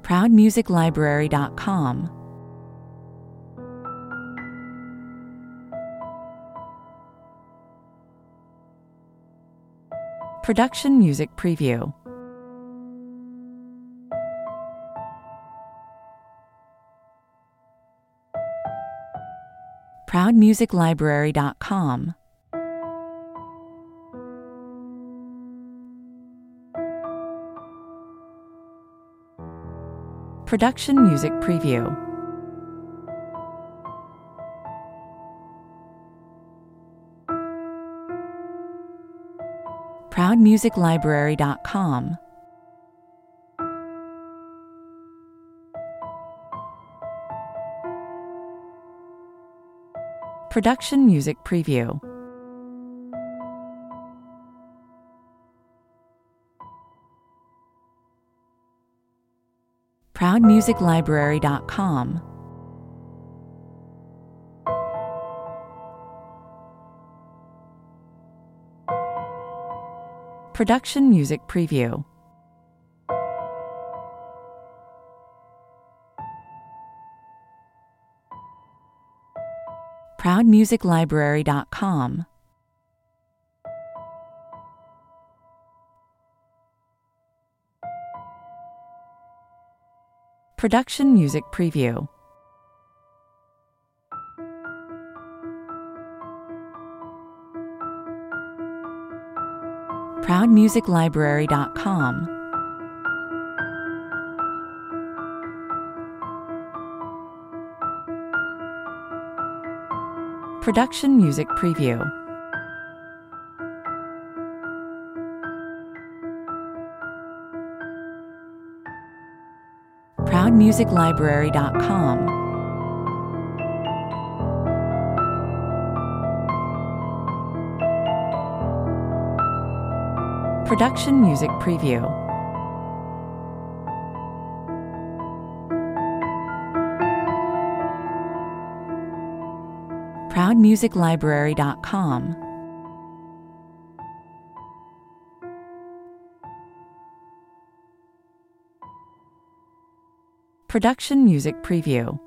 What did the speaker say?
ProudMusicLibrary.com. Production Music Preview. ProudMusicLibrary.com. Production Music Preview. ProudMusicLibrary.com. Production Music Preview. ProudMusicLibrary.com. Production Music Preview. ProudMusicLibrary.com. Production Music Preview. ProudMusicLibrary.com. Production Music Preview. ProudMusicLibrary.com. Production Music Preview. ProudMusicLibrary.com. Production Music Preview.